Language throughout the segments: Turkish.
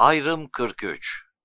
Ayrım 43.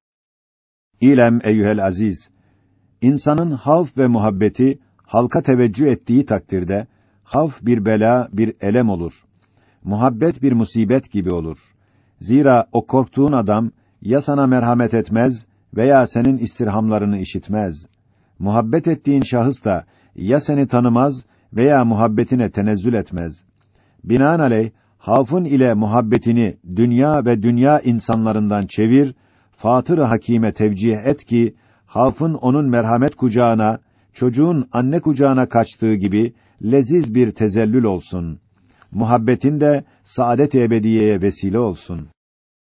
İlem eyyuhel aziz, insanın havf ve muhabbeti halka teveccüh ettiği takdirde, havf bir bela, bir elem olur. Muhabbet bir musibet gibi olur. Zira o korktuğun adam, ya sana merhamet etmez veya senin istirhamlarını işitmez. Muhabbet ettiğin şahıs da, ya seni tanımaz veya muhabbetine tenezzül etmez. Binaenaleyh, havfın ile muhabbetini dünya ve dünya insanlarından çevir, Fatır-ı Hakîm'e tevcih et ki, havfın onun merhamet kucağına, çocuğun anne kucağına kaçtığı gibi leziz bir tezellül olsun. Muhabbetin de saadet-i ebediyeye vesile olsun.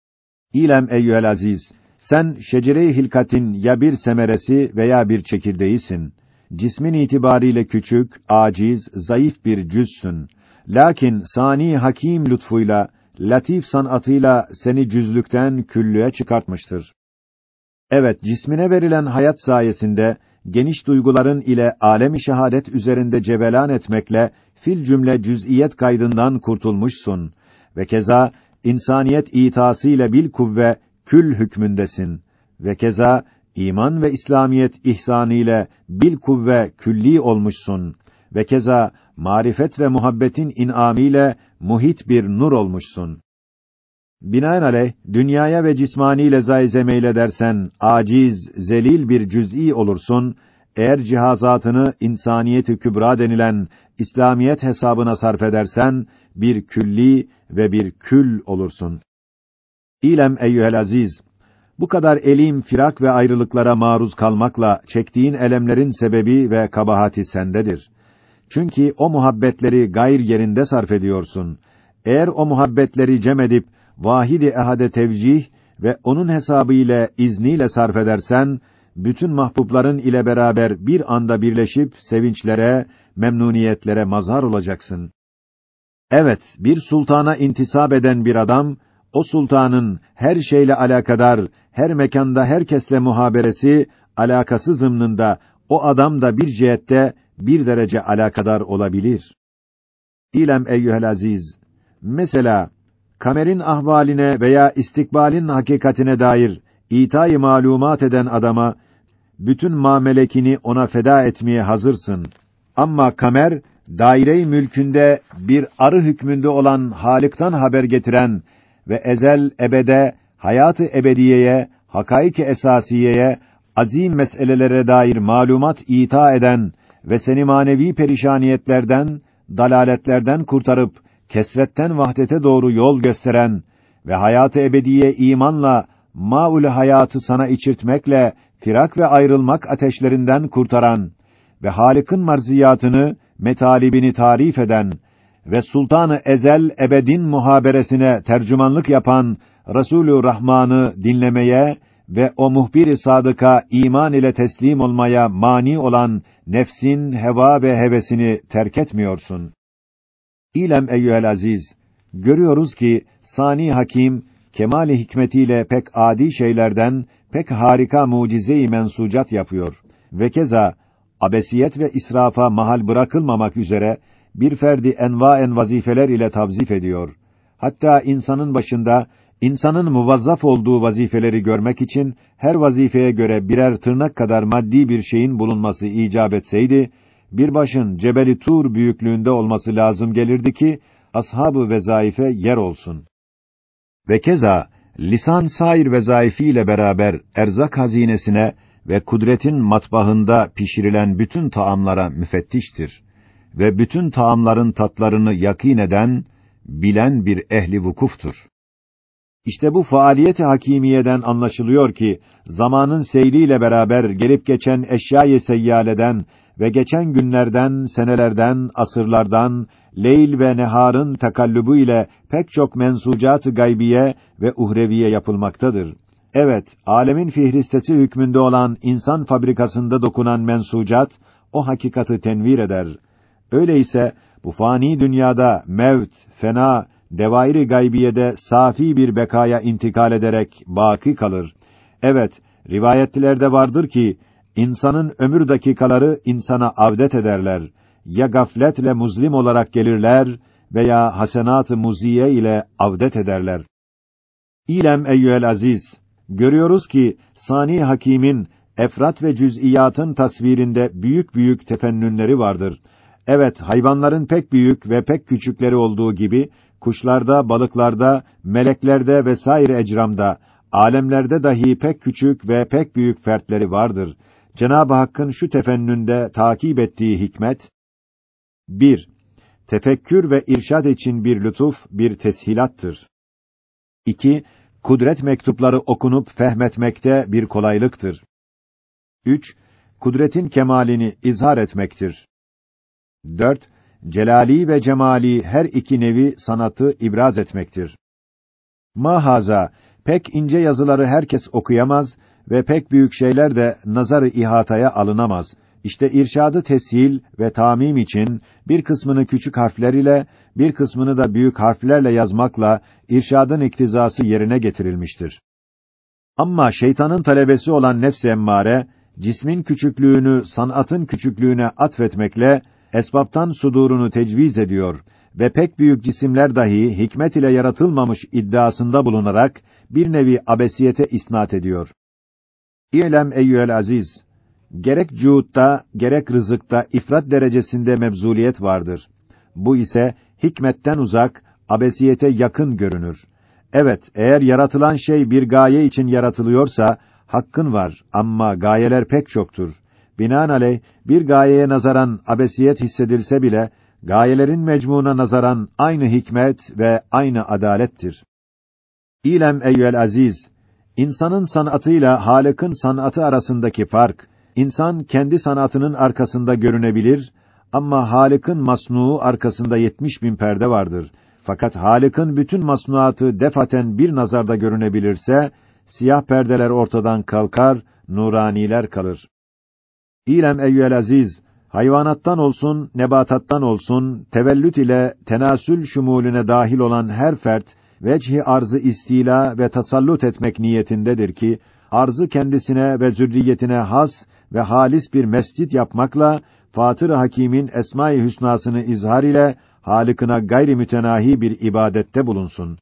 İlem eyyuhel aziz, sen şecere-i hilkatin ya bir semeresi veya bir çekirdeğisin. Cismin itibariyle küçük, aciz, zayıf bir cüzsün. Lakin sani hakim lütfuyla, latif sanatıyla seni cüzlükten küllüğe çıkartmıştır. Evet, cismine verilen hayat sayesinde geniş duyguların ile alem-i şehadet üzerinde cevelan etmekle fil cümle cüz'iyet kaydından kurtulmuşsun ve keza insaniyet itasıyla bil kuvve kül hükmündesin ve keza iman ve İslamiyet ihsanı ile bil kuvve külli olmuşsun ve keza marifet ve muhabbetin inamiyle muhit bir nur olmuşsun. Binaenaleyh, dünyaya ve cismani lezâ-i meyledersen, aciz, zelil bir cüz'i olursun, eğer cihazatını insaniyet-i kübra denilen İslamiyet hesabına sarf edersen, bir külli ve bir kül olursun. İlem eyyuhel aziz, bu kadar elim, firak ve ayrılıklara maruz kalmakla çektiğin elemlerin sebebi ve kabahati sendedir. Çünkü o muhabbetleri gayr yerinde sarf ediyorsun. Eğer o muhabbetleri cem edip vahid-i ehade tevcih ve onun hesabı ile izniyle sarf edersen, bütün mahbubların ile beraber bir anda birleşip sevinçlere, memnuniyetlere mazhar olacaksın. Evet, bir sultana intisap eden bir adam, o sultanın her şeyle alakadar, her mekanda herkesle muhaberesi, alakası zımnında, o adam da bir cihette bir derece alakadar olabilir. İlem eyyuhel aziz, mesela, kamerin ahvaline veya istikbalin hakikatine dair itâ-i malumat eden adama, bütün mamelekini ona feda etmeye hazırsın. Ama kamer, daire-i mülkünde bir arı hükmünde olan Halık'tan haber getiren ve ezel ebede, hayatı ebediyeye, hakaik-i esasiyeye, azim meselelere dair malumat itâ eden ve seni manevi perişaniyetlerden, dalaletlerden kurtarıp, kesretten vahdete doğru yol gösteren ve hayatı ebediye imanla, maul hayatı sana içirtmekle, firak ve ayrılmak ateşlerinden kurtaran ve Halık'ın marziyatını, metalibini tarif eden ve Sultan-ı Ezel ebedin muhaberesine tercümanlık yapan Resulü Rahman'ı dinlemeye ve o muhbir-i sadıka iman ile teslim olmaya mani olan nefsin heva ve hevesini terk etmiyorsun. İlem eyyuhel aziz, görüyoruz ki Sani Hakim kemâl-i hikmetiyle pek adi şeylerden pek harika mucize-i mensucat yapıyor ve keza abesiyet ve israfa mahal bırakılmamak üzere bir ferdi envaen vazifeler ile tavzif ediyor. Hatta insanın başında insanın muvazzaf olduğu vazifeleri görmek için her vazifeye göre birer tırnak kadar maddi bir şeyin bulunması icap etseydi, bir başın Cebeli Tur büyüklüğünde olması lazım gelirdi ki ashab-ı vezaife yer olsun. Ve keza lisan sair vezaifiyle beraber erzak hazinesine ve kudretin matbahında pişirilen bütün taamlara müfettiştir ve bütün taamların tatlarını yakîn eden, bilen bir ehli vukuftur. İşte bu faaliyet-i hakîmiyeden anlaşılıyor ki zamanın seyriyle beraber gelip geçen eşya-i seyyaleden ve geçen günlerden, senelerden, asırlardan, leyl ve neharın takallübü ile pek çok mensucat-ı gaybiye ve uhreviye yapılmaktadır. Evet, âlemin fihristesi hükmünde olan insan fabrikasında dokunan mensucat, o hakikati tenvir eder. Öyleyse, bu fani dünyada mevt, fena, devair-i gaybiyede safi bir bekaya intikal ederek baki kalır. Evet, rivayetlerde vardır ki, insanın ömür dakikaları insana avdet ederler. Ya gafletle muzlim olarak gelirler veya hasenat-ı muziye ile avdet ederler. İlem eyyühel aziz, görüyoruz ki Sani Hakîm'in efrat ve cüz'iyatın tasvirinde büyük büyük tefennünleri vardır. Evet, hayvanların pek büyük ve pek küçükleri olduğu gibi, kuşlarda, balıklarda, meleklerde vesaire ecramda, alemlerde dahi pek küçük ve pek büyük fertleri vardır. Cenab-ı Hakk'ın şu tefennünde takip ettiği hikmet: 1. Tefekkür ve irşad için bir lütuf, bir teshilattır. 2. Kudret mektupları okunup fehmetmekte bir kolaylıktır. 3. Kudretin kemalini izhar etmektir. 4. Celali ve cemali her iki nevi sanatı ibraz etmektir. Mahaza, pek ince yazıları herkes okuyamaz ve pek büyük şeyler de nazar-ı ihataya alınamaz. İşte irşadı teshil ve tamim için bir kısmını küçük harfler ile, bir kısmını da büyük harflerle yazmakla irşadın iktizası yerine getirilmiştir. Ama şeytanın talebesi olan nefs-i emmare, cismin küçüklüğünü sanatın küçüklüğüne atfetmekle esbaptan sudurunu tecviz ediyor ve pek büyük cisimler dahi hikmet ile yaratılmamış iddiasında bulunarak bir nevi abesiyete isnat ediyor. İ'lem eyyühel aziz, gerek cuhutta, gerek rızıkta ifrat derecesinde mebzuliyet vardır. Bu ise hikmetten uzak, abesiyete yakın görünür. Evet, eğer yaratılan şey bir gaye için yaratılıyorsa, hakkın var ama gayeler pek çoktur. Binaenaleyh, bir gayeye nazaran abesiyet hissedilse bile, gayelerin mecmuuna nazaran aynı hikmet ve aynı adalettir. İlem eyyühel aziz, insanın sanatıyla Halık'ın sanatı arasındaki fark, insan kendi sanatının arkasında görünebilir ama Halık'ın masnuu arkasında 70.000 perde vardır. Fakat Halık'ın bütün masnuatı defaten bir nazarda görünebilirse, siyah perdeler ortadan kalkar, nuraniler kalır. İlem eyyühel aziz, hayvanattan olsun, nebatattan olsun, tevellüt ile tenasül şumulüne dahil olan her fert, vecih-i arzı istila ve tasallut etmek niyetindedir ki, arzı kendisine ve zürriyetine has ve halis bir mescid yapmakla, Fatır-ı Hakîm'in Esma-i Hüsnasını izhar ile, Halık'ına gayri mütenahi bir ibadette bulunsun.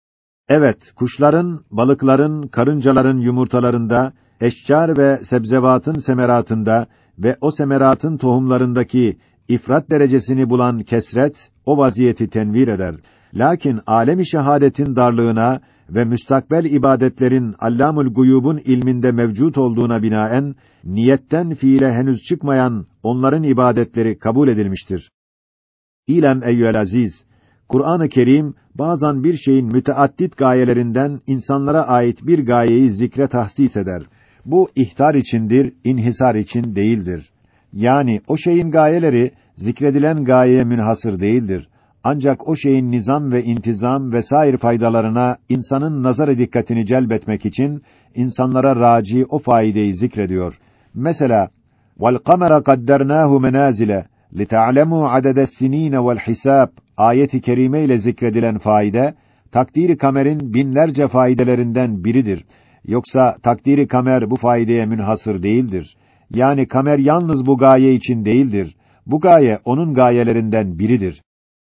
Evet, kuşların, balıkların, karıncaların yumurtalarında, eşcar ve sebzevatın semeratında ve o semeratın tohumlarındaki ifrat derecesini bulan kesret, o vaziyeti tenvir eder. Lakin alem-i şehadetin darlığına ve müstakbel ibadetlerin Allamul Guyub'un ilminde mevcut olduğuna binaen, niyetten fiile henüz çıkmayan onların ibadetleri kabul edilmiştir. İlem eyyühel aziz, Kur'an-ı Kerim bazen bir şeyin müteaddit gayelerinden insanlara ait bir gayeyi zikre tahsis eder. Bu ihtar içindir, inhisar için değildir. Yani o şeyin gayeleri zikredilen gayeye münhasır değildir. Ancak o şeyin nizam ve intizam vesaire faydalarına insanın nazar-ı dikkatini celbetmek için insanlara raci o faydeyi zikrediyor. Mesela وَالْقَمَرَ قَدَّرْنَاهُ مَنَازِلَ لِتَعْلَمُوا عَدَدَ السِّن۪ينَ وَالْحِسَابِ ayet-i kerime ile zikredilen faide, takdiri kamerin binlerce faydelerinden biridir. Yoksa takdiri kamer bu faideye münhasır değildir. Yani kamer yalnız bu gaye için değildir. Bu gaye onun gayelerinden biridir.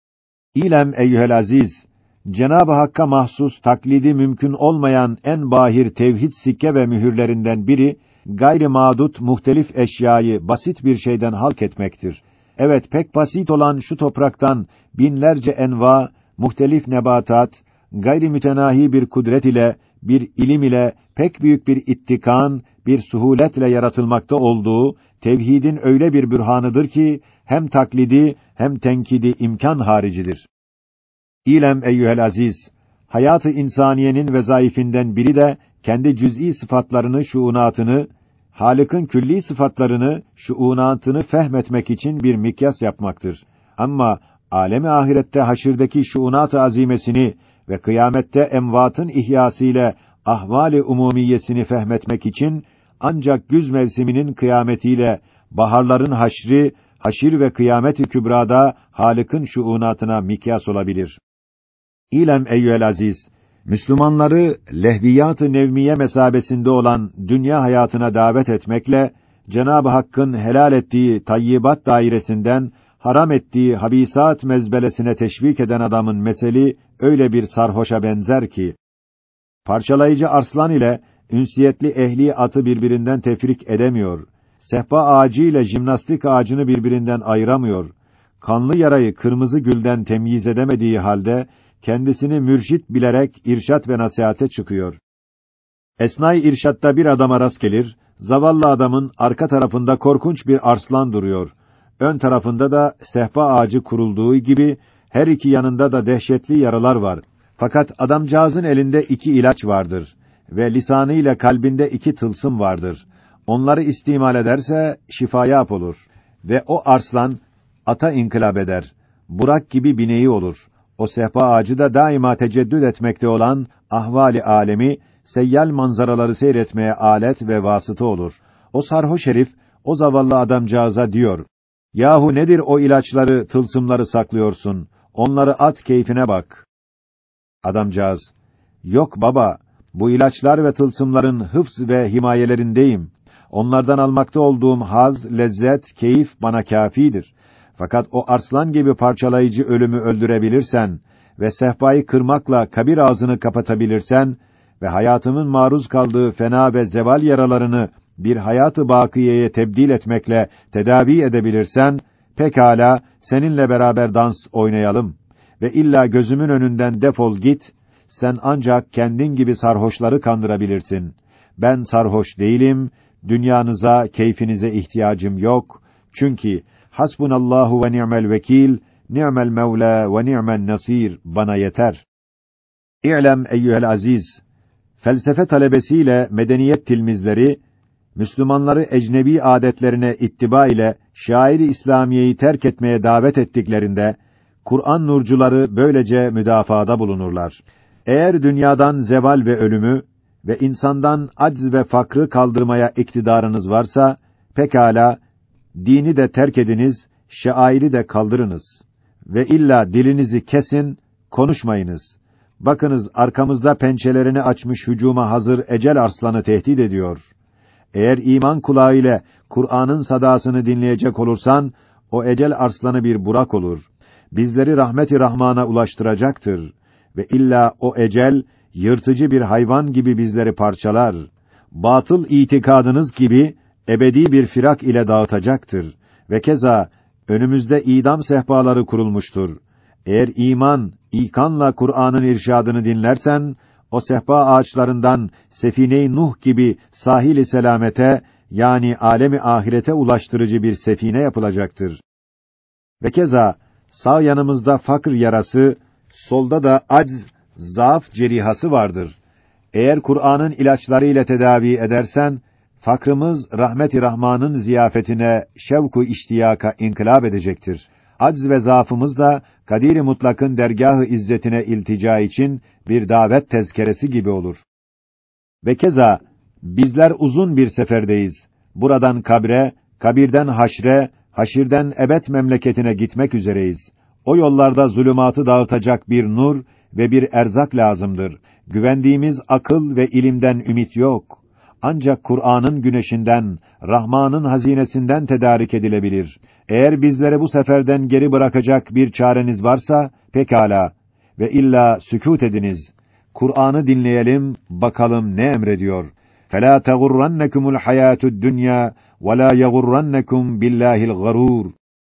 İlem eyyühel aziz, Cenab-ı Hakk'a mahsus taklidi mümkün olmayan en bahir tevhid sikke ve mühürlerinden biri, gayri mağdut muhtelif eşyayı basit bir şeyden halk etmektir. Evet, pek basit olan şu topraktan binlerce enva, muhtelif nebatat, gayri mütenahi bir kudret ile, bir ilim ile, pek büyük bir ittikan, bir suhuletle yaratılmakta olduğu, tevhidin öyle bir bürhanıdır ki, hem taklidi, hem tenkidi imkan haricidir. İlem eyyühel aziz, hayatı insaniyenin vezaifinden biri de, kendi cüz'i sıfatlarını, şuunatını, Halık'ın külli sıfatlarını, şuunatını fehmetmek için bir mikyas yapmaktır. Ama alemi ahirette haşirdeki şuunat-ı azimesini ve kıyamette emvatın ihyasıyla ahval-i umumiyesini fehmetmek için ancak güz mevsiminin kıyametiyle baharların haşri, haşir ve kıyamet-i kübrada Halık'ın şuunatına mikyas olabilir. İlem eyyühel aziz, Müslümanları lehviyat-ı nevmiye mesabesinde olan dünya hayatına davet etmekle Cenab-ı Hakk'ın helal ettiği tayyibat dairesinden haram ettiği habisat mezbelesine teşvik eden adamın meseli öyle bir sarhoşa benzer ki Parçalayıcı arslan ile ünsiyetli ehli atı birbirinden tefrik edemiyor. Sehpa ağacı ile jimnastik ağacını birbirinden ayıramıyor. Kanlı yarayı kırmızı gülden temyiz edemediği halde kendisini mürşit bilerek irşat ve nasihate çıkıyor. Esnai irşatta bir adama rast gelir, zavallı adamın arka tarafında korkunç bir arslan duruyor. Ön tarafında da sehpa ağacı kurulduğu gibi her iki yanında da dehşetli yaralar var. Fakat adamcağızın elinde 2 ilaç vardır ve lisanıyla kalbinde 2 tılsım vardır. Onları istimal ederse şifayap olur ve o arslan ata inkılap eder. Burak gibi bineği olur. O sehpa ağacı da daima teceddüd etmekte olan ahvali alemi, seyyal manzaraları seyretmeye alet ve vasıta olur. O sarhoş herif, o zavallı adamcağıza diyor: "Yahu nedir o ilaçları, tılsımları saklıyorsun? Onları at, keyfine bak." Adamcağız: "Yok baba, bu ilaçlar ve tılsımların hıfz ve himayelerindeyim. Onlardan almakta olduğum haz, lezzet, keyif bana kâfidir. Fakat o arslan gibi parçalayıcı ölümü öldürebilirsen ve sehpayı kırmakla kabir ağzını kapatabilirsen ve hayatımın maruz kaldığı fena ve zeval yaralarını bir hayatı bakiyeye tebdil etmekle tedavi edebilirsen, pekâlâ seninle beraber dans oynayalım ve illa gözümün önünden defol git, sen ancak kendin gibi sarhoşları kandırabilirsin. Ben sarhoş değilim, dünyanıza, keyfinize ihtiyacım yok. Çünkü hasbunallahu ve ni'mel vekil, ni'mel mevla ve ni'men nasir bana yeter." İ'lem eyyuhel aziz, felsefe talebesiyle medeniyet tilmizleri, Müslümanları ecnebi adetlerine ittiba ile şair-i İslamiyeyi terk etmeye davet ettiklerinde, Kur'an nurcuları böylece müdafaada bulunurlar. Eğer dünyadan zeval ve ölümü ve insandan acz ve fakrı kaldırmaya iktidarınız varsa, pekâlâ, dini de terk ediniz, şairi de kaldırınız. Ve illa dilinizi kesin, konuşmayınız. Bakınız, arkamızda pençelerini açmış hücuma hazır ecel arslanı tehdit ediyor. Eğer iman kulağı ile Kur'an'ın sadasını dinleyecek olursan, o ecel arslanı bir burak olur. Bizleri rahmet-i rahmana ulaştıracaktır. Ve illa o ecel, yırtıcı bir hayvan gibi bizleri parçalar. Batıl itikadınız gibi, ebedi bir firak ile dağıtacaktır. Ve keza, önümüzde idam sehpaları kurulmuştur. Eğer iman, ikanla Kur'an'ın irşadını dinlersen, o sehpa ağaçlarından Sefine-i Nuh gibi sahil-i selamete, yani alemi ahirete ulaştırıcı bir sefine yapılacaktır. Ve keza, sağ yanımızda fakr yarası, solda da acz, zaaf cerihası vardır. Eğer Kur'an'ın ilaçları ile tedavi edersen, fakrımız rahmet-i rahmanın ziyafetine şevku iştiyaka inkılap edecektir. Acz ve zaafımız da Kadir-i Mutlak'ın dergâh-ı izzetine iltica için bir davet tezkeresi gibi olur. Ve keza bizler uzun bir seferdeyiz. Buradan kabre, kabirden haşre, haşirden ebed memleketine gitmek üzereyiz. O yollarda zulümatı dağıtacak bir nur ve bir erzak lazımdır. Güvendiğimiz akıl ve ilimden ümit yok. Ancak Kur'an'ın güneşinden, Rahman'ın hazinesinden tedarik edilebilir. Eğer bizlere bu seferden geri bırakacak bir çareniz varsa, pekâlâ. Ve illa sükût ediniz. Kur'an'ı dinleyelim, bakalım ne emrediyor. فَلَا تَغُرَّنَّكُمُ الْحَيَاةُ الدُّنْيَا وَلَا يَغُرَّنَّكُمْ بِاللّٰهِ الْغَرُورُ.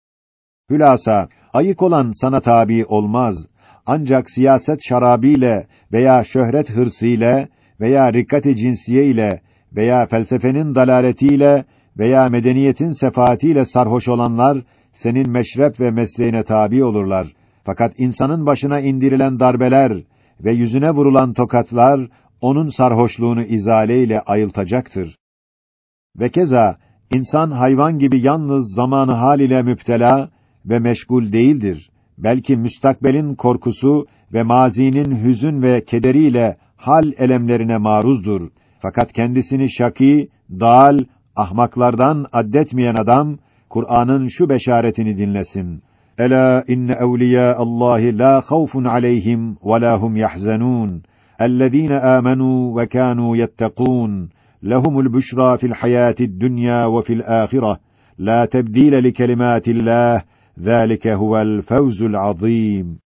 Hülasa, ayık olan sana tabi olmaz. Ancak siyaset şarabiyle veya şöhret hırsıyla veya rikkat-i cinsiye ile veya felsefenin dalaletiyle veya medeniyetin sefaatiyle sarhoş olanlar senin meşrep ve mesleğine tabi olurlar. Fakat insanın başına indirilen darbeler ve yüzüne vurulan tokatlar onun sarhoşluğunu izale ile ayıltacaktır. Ve keza insan hayvan gibi yalnız zamanı hal ile müptela ve meşgul değildir. Belki müstakbelin korkusu ve mazinin hüzün ve kederiyle hal elemlerine maruzdur. Fakat kendisini şakî, dâl, ahmaklardan addetmeyen adam, Kur'an'ın şu beşaretini dinlesin. Ela inne evliyâallâhi lâ havfun aleyhim ve lâ hum yahzenûn. Ellezîne âmenû ve kânû yettekûn. Lehumul büşrâ fil hayâti'd dünyâ ve fil âhireh. La tebdîle li kelimâtillâh. Zâlike huvel fevzul azîm.